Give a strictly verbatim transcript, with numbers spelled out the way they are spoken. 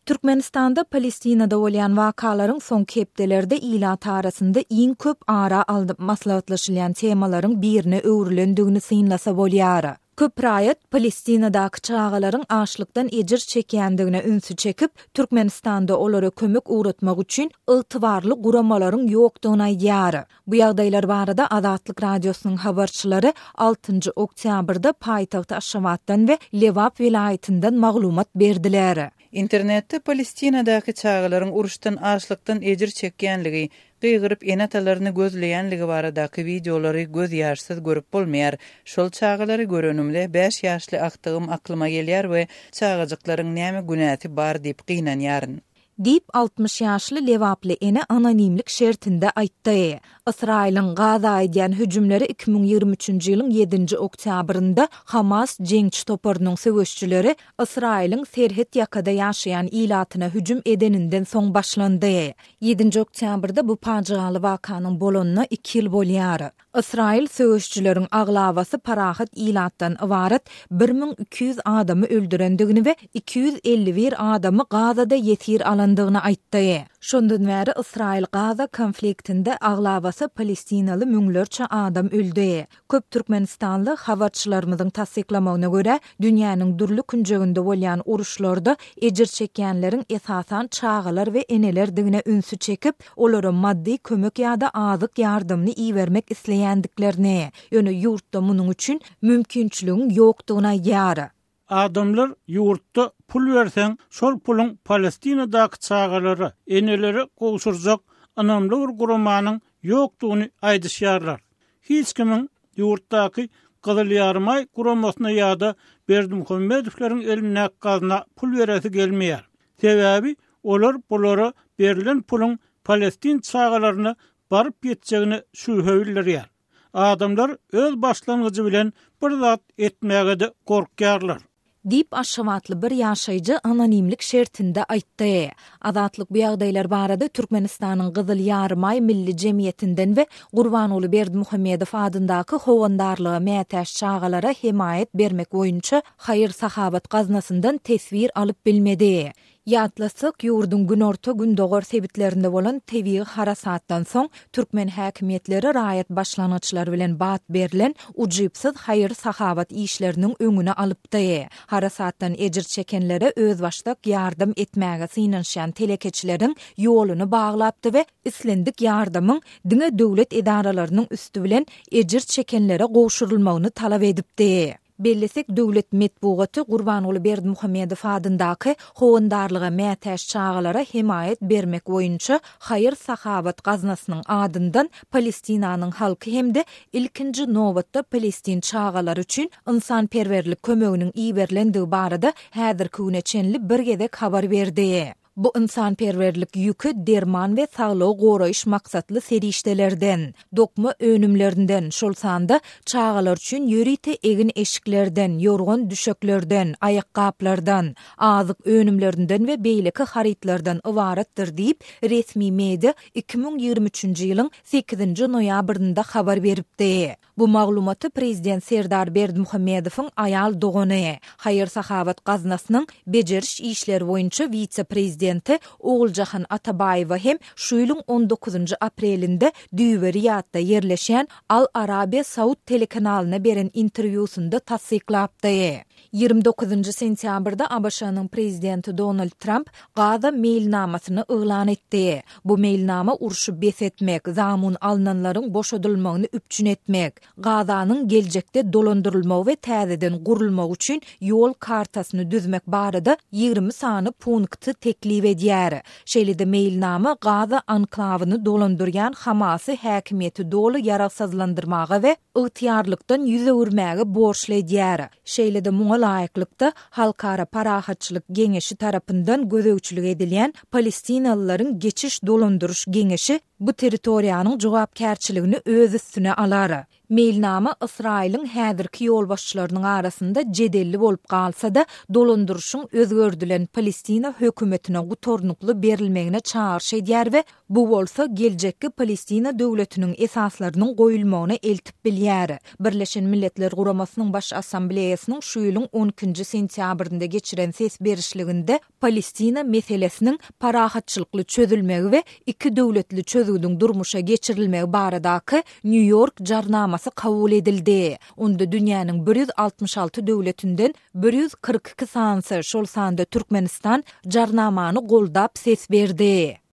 Türkmenistanda Palestinada bolýan wakalaryň soňky hepdelerde ilat arasynda iň köp ara aldyp maslahatlaşylan temalaryň birine öwrilendigini synlasa bolýar. Köp raýat Palestinadaky çağalaryň açlykdan ejir çekýändigine ünsü çekip, Türkmenistanda olara kömek uğratmak üçin ygtybarly guramalaryň ýokdugyny aýdýar. Bu ýagdaýlar barada Azatlyk radiosynyň habarçylary altynjy oktýabrda paýtagty Aşgabatdan we Lewap vilayatynyň maglumat berdiler. İnternetde Palestinadaky çağalaryň uruşdan açlykdan ejir çekýänligi, gıýgyryp enatalaryny gözleýänligi baradaky videolary göz ýaşsyz görüp bolmaýar. Şol çağalary görenimde beş ýaşly aktygym aklyma gelýär we çağajaklaryň näme günäti bar diýip gynanýaryn. Dip altmış ýaşly Lewaply ene anonimlik şertinde aýtdy. Israýlyň Gaza edýän hüjümleri iki bin ýygrimi üçinji ýylyň ýedinji oktýabrynda Hamas jeňçi toparynyň söwüşçüleri Israýlyň Serhet ýakada ýaşaýan ilatyna hüjüm edeninden soň başlandy. ýedinji oktýabrda bu pajigaly wakanyň bolanyna iki ýyl bolýar. Israýil söwüşçüleriň aglawasy parahat ilatdan ibaret bir min iki ýüz adamy öldürendigini we iki ýüz elli bir adamy Gazada ýetir alandygyny aýtdy. Şondan bäri Israýil Gaza konfliktinde aglawasy Palestinaly müňlerçe adam öldü. Köp Türkmenistanly habarçylarymyzyň tasdiklamagyna görä, dünýäniň durly künjeginde bolýan uruşlarda ejir çekýänleriň esasan çağalar we enelerdigine ünsü çekip, olara maddi kömek ýa-da azyk ýardymny iýermek isleýändiklerini, ýöne ýurtda munyň üçin mümkinçiligiň ýokdugyny aýdýar. Adamlar yurtda pul versen, şol pulun Palestinadaky çağalary, eneleri gowşurjak anamly bir guramanyň ýokdugyny aýdýarlar. Hiç kimin yurtdaky Gyzyl Ýarmay guramasyna ýa-da Berdimuhammedowleriň eline gazyna pul beresi gelmeýär. Sebäbi olar bulara berilen pulun Palestin çağalaryna baryp ýetjegini şübhe bildirýär. Adamlar öz başlangyjy bilen bir zat etmäge de gorkýarlar. Dip Aşgabatly bir ýaşaýjy anonimlik şertinde aýtdy. Azatlyk bu ýagdaýlar barada Türkmenistanyň Gyzyl Ýarmay milli jemgyýetinden we Gurbanoğlu Berdimuhammedow adyndaky howandarlygy mätäş çağalara himayet bermek boýunça haýyr sahabat gaznasyndan tesvir alyp bilmedi. Ýatlasak ýurdun günorta gündogor sebitlerinde bolan tebii harasatdan soň Türkmen häkimetleri raýat başlangyçlar bilen bat berilen ujypsyz haýyr sahabat işleriniň öňüne alypdy. Harasatdan ejir çekenlere öz başdak ýardym etmäge synanşan telekeçileriň ýoluny baglapdy we islendik ýardymyň diňe döwlet edaralarynyň üstü bilen ejir çekenlere gowşurulmagyny talap edipdi. Bellesek döwlet medbugaty Gurbanoğlu Berdimuhammedow adyndaky howandarlyga mätäş çağalara himayet bermek boýunça haýyr sahabat gaznasynyň adyndan Palestinanyň halky hemde ilkinji nowatda Palestin çağalary üçin insanperwerlik kömeginiň iýerlendigi barada häzirki güne çenli bir gezek habar berdi. Bu insanperwerlik ýükü derman we saglyk goraýyş maksatly serişdelerden, dokma önümlerinden, şol sanda çağalar üçin ýörite egin eşiklerden, ýorgan düşeklerden, aýakgaplardan, azyk önümlerinden we beýleki haritlardan ibaretdir diýip resmi media iki bin ýygrimi üçinji ýylyň sekizinji noýabrynda habar beripdi. Bu maglumaty prezident Serdar Berdimuhammedowyň aýal dogany, haýyr sahabat gaznasynyň bejeriş işleri boýunça vice-prezident Oğuljahan Atabayewa hem şu ýylyň on dokuzunji aprelinde Düýbe Riyadda yerleşen Al Arabiya Saud telekanalyna beren interwýusunda tasdiklapdy. ýygrimi dokuzunji sentýabrda A B Ş'nyň prezidenti Donald Trump Gaza mailnamasyny yglan etdi. Bu mailnama uruşy besetmek, zamun alynanlaryň boşadylmagyny üpçün etmek, Gazanyň geljekde dolandyrylmagy we täzeden gurulmagy üçin ýol kartasyny düzmek barada ýygrimi sany punkty teklip edýär. Şeýle-de mailnama Gaza anklawyny dolandyrýan Hamasy häkimiýeti dolu ýaraksazlandyrmaga we ygtyýarlykdan ýüze urmäge borçly edýär. Şeýle-de muňa laýyklykda halkara parahatçylyk geňeşi tarapyndan gözegçilik edilýän Palestinalılaryň geçiş dolandyryş geňeşi bu territoriýanyň jogapkärçiligini öz üstüne alar. Mailnama Israil'in häzirki ýol başçylarynyň arasynda jedelli bolup galsa-da dolandyrşyň özgördülen Palestina hökümetine gutornukly berilmegine çağırş edýär we bu bolsa geljekki Palestina döwletiniň esaslarynyň goýulmagyna eltip bilýär. Birleşen Milletler Guramasynyň baş assambleýasynyň şu ýylyň on ikinji sentýabrynda geçiren ses berişliginde Palestina meselesiniň parahatçylykly çözülmegi we iki döwletli çözügdüň durmuşa geçirilmegi baradaky New York jarnamasy kabul edildi. Onda dünýäniň bir ýüz altymyş alty döwletinden bir ýüz kırk iki sansy şol sanda Türkmenistan jarnamany goldap ses berdi.